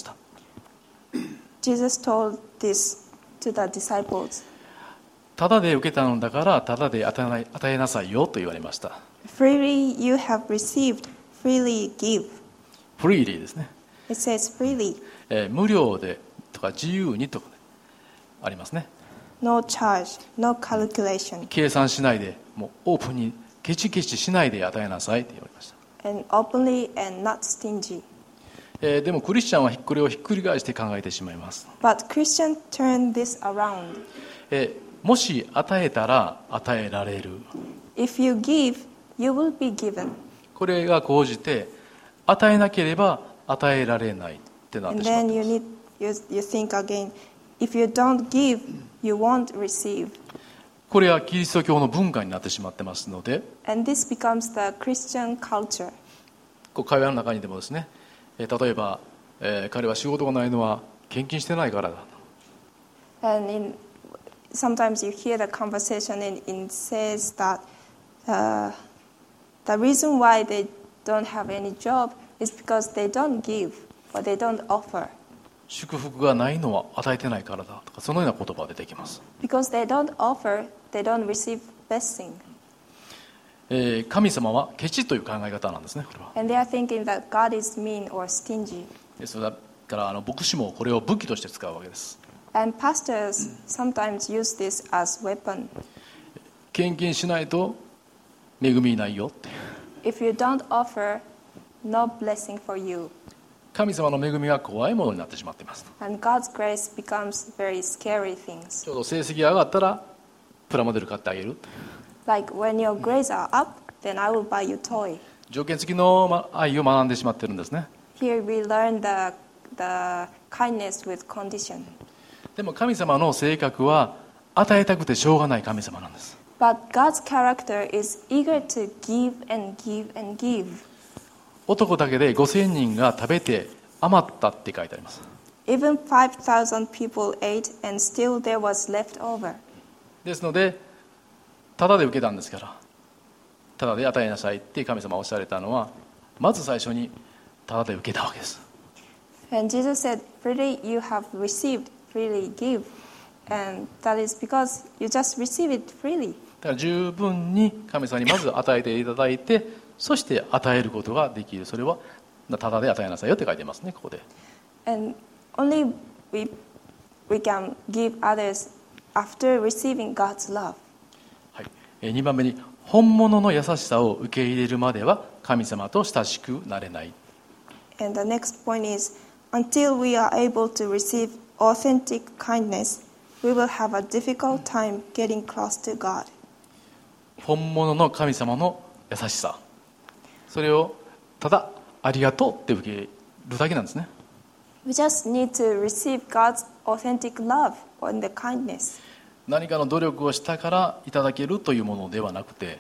Jesus told this to the disciples. ただで受けたのだからただで与えない与えなさいよと言われました。 Freely you have received, freely give. フリーリーですね、 It says freely, えー無料でとか自由にとかありますね。 no charge, no calculation, 計算しないで、もうオープンにケチケチしないで与えなさいと言われました。 and openly and not stingy. えーでもクリスチャンはこれをひっくり返して考えてしまいます。 But Christians turn this around. えーもし与えたら与えられる、 If you give, you will be given. これが講じて与えなければ与えられないってなっ And てしまう。 then you need you, you think again. If you don't give, you won't receive. これはキリスト教の文化になってしまってますので、 And this becomes the Christian culture. こう会話の中にでもですね、えー例えば、えー彼は仕事がないのは献金してないからだ、 And in sometimes you hear the conversation and it says that uh, the reason why they don't have any job is because they don't give or they don't offer. 祝福がないのは与えてないからだとか、そのような言葉が出てきます。 Because they don't offer, they don't receive blessing. えー神様はケチという考え方なんですね、これは。 And they are thinking that God is mean or stingy. ですだからあの牧師もこれを武器として使うわけです。 And pastors sometimes use this as weapon. 献金しないと恵みないよって。 If you don't offer, no blessing for you. 神様の恵みが怖いものになってしまっています。 And God's grace becomes very scary things. ちょうど成績が上がったらプラモデル買ってあげる。 Like when your grades are up, then I will buy you toy. 条件付きのま愛を学んでしまってるんですね。 Here we learn the, the kindness with condition. でも神様の性格は与えたくてしょうがない神様なんです。 But God's character is eager to give and give and give. 男だけでごせんにんが食べて余ったって書いてあります。 Even five thousand people ate and still there was left over. ですのでただで受けたんですから、ただで与えなさいって神様がおっしゃられたのは、まず最初にただで受けたわけです。 And Jesus said, freely you have received, freely give. And that is because you just receive it freely. だから十分に神様にまず与えていただいて、 そして与えることができる。それはただで与えなさいよって書いてますね、ここで。 And only we, we can give others after receiving God's love. はい、にばんめに、本物の優しさを受け入れるまでは神様と親しくなれない。 And the next point is, until we are able to receive authentic kindness, we will have a difficult time getting close to God. 本物の神様の優しさ、それをただありがとうって受け入れるだけなんですね。 We just need to receive God's authentic love and the kindness. 何かの努力をしたからいただけるというものではなくて、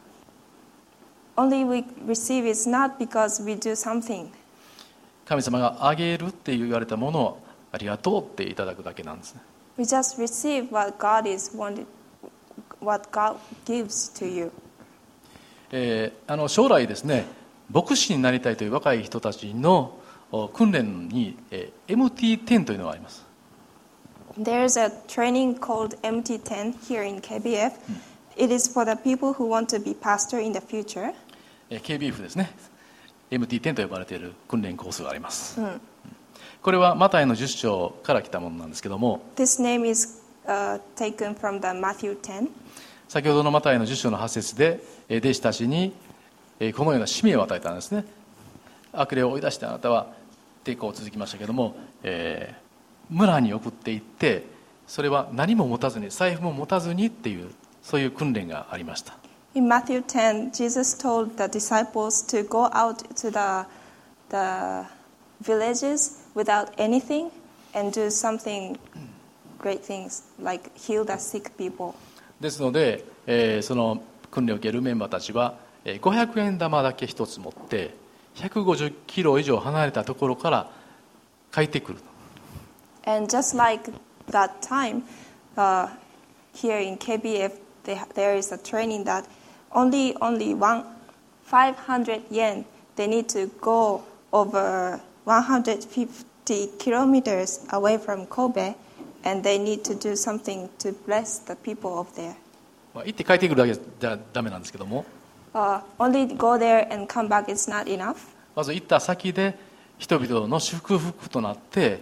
Only we receive is not because we do something. 神様があげるって言われたものをありがとうっていただくだけなんですね。 We just receive what God is wanted, what God gives to you. えー、あの将来ですね、牧師になりたいという若い人たちの訓練に、えー、エムティーテン というのがあります。 There's a training calledエムティーテン here in ケービーエフ. It is for the people who want to be pastor in the future. えー、ケービーエフ ですね。エムティーテン と呼ばれている訓練コースがあります。 うん、 これはマタイのじゅっ章から来たものなんですけども、 This name is、uh, taken from the Matthew ten. 先ほどのマタイのじゅっ章のはち節で、えー、弟子たちに、えー、このような使命を与えたんですね。悪霊を追い出してあなたは抵抗を続きましたけども、えー、村に送っていって、それは何も持たずに、財布も持たずにっていう、そういう訓練がありました。 In Matthew ten, Jesus told the disciples to go out to the, the villages without anything and do something great things, like heal the sick people. ですので、えー、その訓練を受けるメンバーたちは、えー、ごひゃくえん玉だけ一つ持ってひゃくごじゅっキロ以上離れたところから帰ってくる。 And just like that time, uh, here in ケービーエフ, they, there is a training that only only one five hundred yen, they need to go over one hundred fifty kilometers away from Kobe, and they need to do something to bless the people of there. まあ、行って帰ってくるだけじゃダメなんですけども、 Uh, only go there and come back is not enough. まず行った先で人々の祝福となって、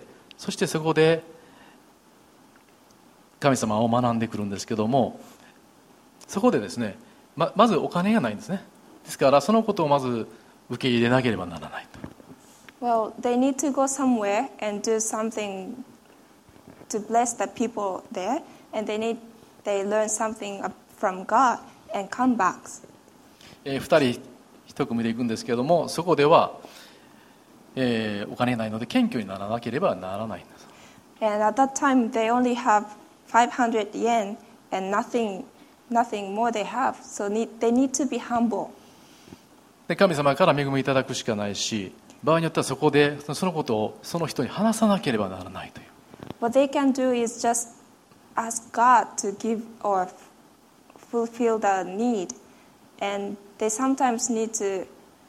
そしてそこで神様を学んでくるんですけども、そこでですね、ま, まずお金がないんですね。ですからそのことをまず受け入れなければならないと。 Well, they need to go somewhere and do something to bless the people there, and they need they learn something from God and come back. えー、ふたり一組で行くんですけれども、そこでは、えー、お金ないので謙虚にならなければならないんです。 And at that time, they only have five hundred yen and nothing, nothing more they have. So need, they need to be humble. で神様から恵みいただくしかないし、場合によってはそこでそのことをその人に話さなければならないという。 What they can do is just ask God to give or fulfill the need. And they sometimes need to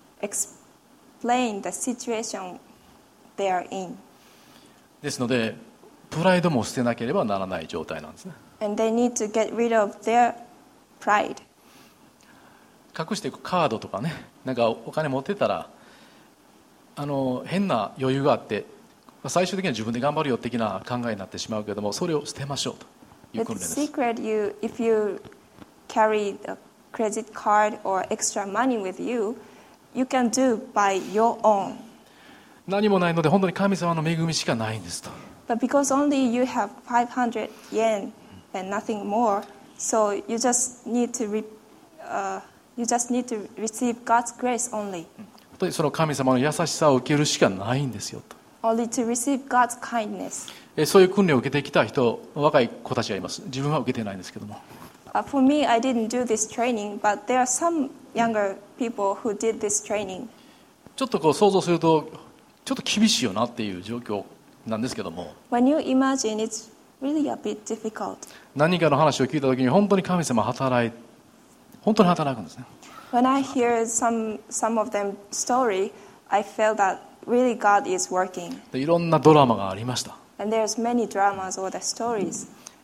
explain the situation they are in. ですのでプライドも捨てなければならない状態なんですね。 And they need to get rid of their pride. 隠していくカードとかね、なんかお金持ってたらあの変な余裕があって最終的には自分で頑張るよ的な考えになってしまうけれども、それを捨てましょうという訓練 It's です。 secret you, if you carry a credit card or extra money with you, you can do by your own. 何もないので本当に神様の恵みしかないんですと。 But because only you have five hundred yen and nothing more, so you just need to re, uh, you just need to receive God's grace only. 本当にその神様の優しさを受けるしかないんですよと。 Only to receive God's kindness. えそういう訓練を受けてきた人、若い子たちがいます。自分は受けてないんですけども。 Uh, for me, I didn't do this training, but there are some younger people who did this training. ちょっとこう想像するとちょっと厳しいよなっていう状況なんですけども、 When you imagine, it's really a bit difficult. 何かの話を聞いた時に本当に神様働い本当に働くんですね。 When I hear some some of them story, I felt that really God is working. でいろんなドラマがありました。 And there's many dramas or the stories.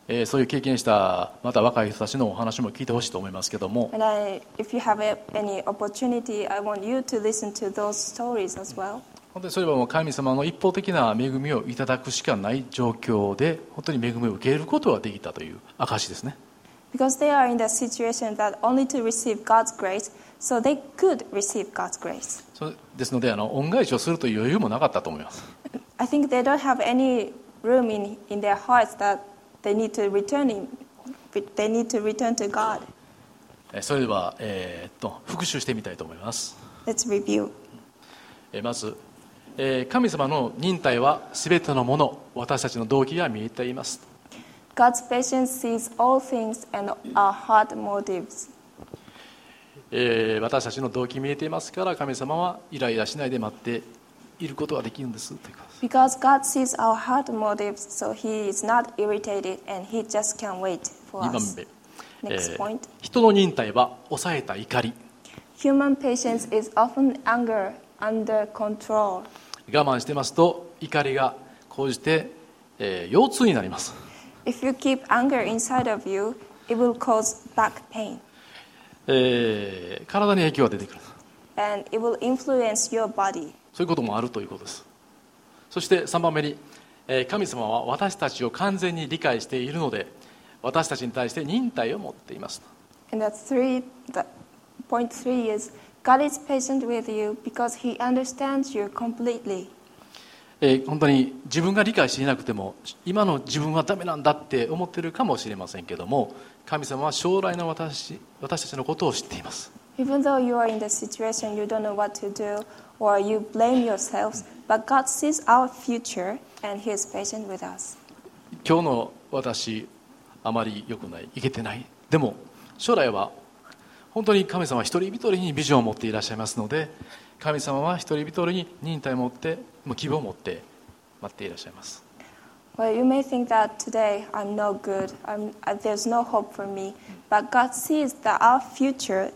えーそういう経験したまた若い人たちのお話も聞いてほしいと思いますけども、 And I, if you have a- any opportunity, I want you to listen to those stories as well. 本当にそれはもう神様の一方的な恵みをいただくしかない状況で本当に恵みを受けることができたという証ですね。 Because they are in the situation that only to receive God's grace, so they could receive God's grace. そうですのであの恩返しをするという余裕もなかったと思います。 I think they don't have any room in, in their hearts that they need to return in, they need to return to God. えーそれでは、えーっと復習してみたいと思います。 Let's review. えーまず、えー神様の忍耐はすべてのもの、私たちの動機が見えています。 God's patience sees all things and our heart motives. えー私たちの動機見えていますから神様はイライラしないで待っていることができるんですということです。 Because God sees our heart motives, so He is not irritated and He just can't wait for にばん us. め、 Next えー point. 人の忍耐は抑えた怒り、 Human patience is often anger under control. 我慢してますと怒りが高じて、えー腰痛になります。 If you keep anger inside of you, it will cause back pain えー体に影響が出てくる、 and it will influence your body. そういうこともあるということです。そしてさんばんめに、えー神様は私たちを完全に理解しているので私たちに対して忍耐を持っています。 And the three, the point three is God is patient with you because He understands you completely. えー本当に自分が理解していなくても今の自分はダメなんだって思ってるかもしれませんけども神様は将来の私、私たちのことを知っています。 Even though you are in the situation you don't know what to do or you blame yourselves, but God sees our future and He is patient with us. 今日の私あまり良くない、いけてない、でも将来は本当に神様は一人一人にビジョンを持っていらっしゃいますので神様は一人一人に忍耐を持ってもう希望を持って待っていらっしゃいます。 Well, you may think that today I'm no good, I'm, uh, there's no hope for me, but God sees that our future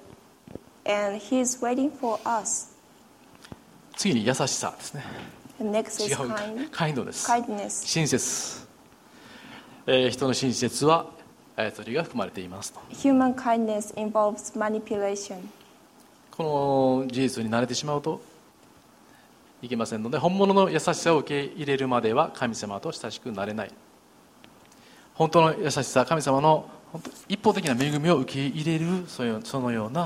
and He is waiting for us. 次に優しさですね。 And next 違 is う kind, カインドです。 kindness. 親切、えー人の親切は操りが含まれていますと。 Human kindness involves manipulation. この事実に慣れてしまうといけませんので本物の優しさを受け入れるまでは神様と親しくなれない。本当の優しさ、神様の本当一方的な恵みを受け入れるそのそのような、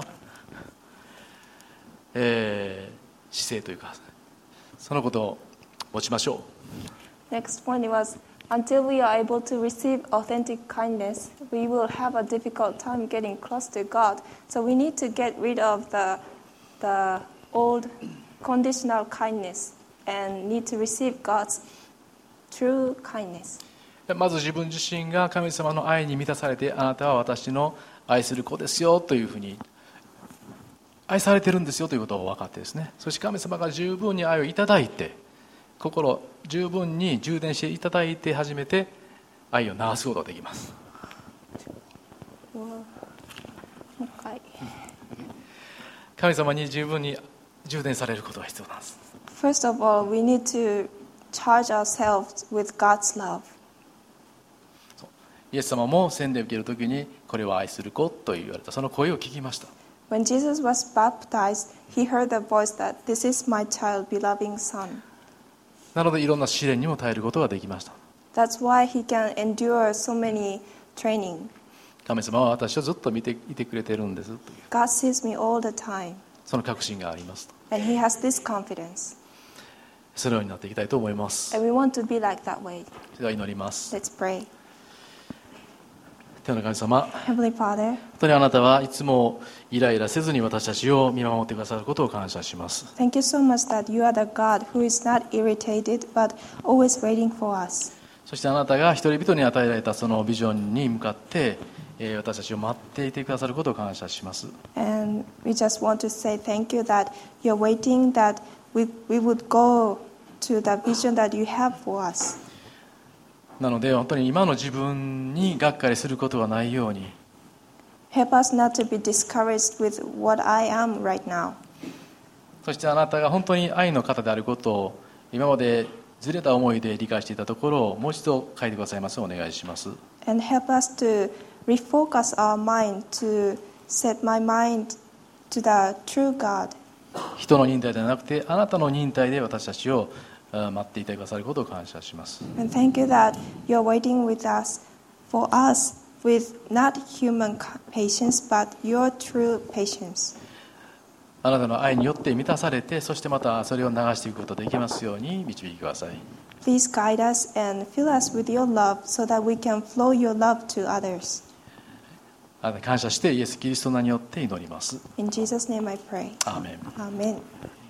えー姿勢というかそのことを持ちましょう。 Next point was, until we are able to receive authentic kindness, we will have a difficult time getting close to God. So we need to get rid of the, the old conditional kindness and need to receive God's true kindness. まず自分自身が神様の愛に満たされてあなたは私の愛する子ですよというふうに愛されてるんですよということを分かってですね、そして神様が十分に愛をいただいて心十分に充電していただいて初めて愛を流すことができます。 Okay. 神様に十分に充電されることが必要なんです。 First of all, we need to charge ourselves with God's love. イエス様も洗礼を受けるときにこれは愛する子と言われたその声を聞きました。 When Jesus was baptized, he heard the voice that, "This is my child, beloved son." なのでいろんな試練にも耐えることができました。 That's why he can endure so many training. 神様は私をずっと見ていてくれてるんですという God sees me all the time, その確信がありますと。 and he has this confidence. そのようになっていきたいと思います。 And we want to be like that way. では祈ります。 Let's pray. 天の神様、 Heavenly Father, 本当にあなたはいつもイライラせずに私たちを見守ってくださることを感謝します。 thank you so much that you are the God who is not irritated, but always waiting for us. そしてあなたが一人々に与えられたそのビジョンに向かってえー私たちを待っていてくださることを感謝します。 And we just want to say thank you that you're waiting that we, we would go to the vision that you have for us. なので本当に今の自分にがっかりすることがないように、 Help us not to be discouraged with what I am right now. そしてあなたが本当に愛の方であることを今までずれた思いで理解していたところをもう一度書いてくださいますお願いします。 And help us to refocus our mind, to set my mind to the true God. 人の忍耐ではなくてあなたの忍耐で私たちをあ待っていてくださることを感謝します。 And thank you that you're waiting with us, for us, with not human patience, but your true patience. あなたの愛によって満たされて、そしてまたそれを流していくことができますように導いてください。 Please guide us and fill us with your love so that we can flow your love to others. あなたに感謝してイエス・キリストの名によって祈ります。 In Jesus' name I pray. アーメン。 Amen.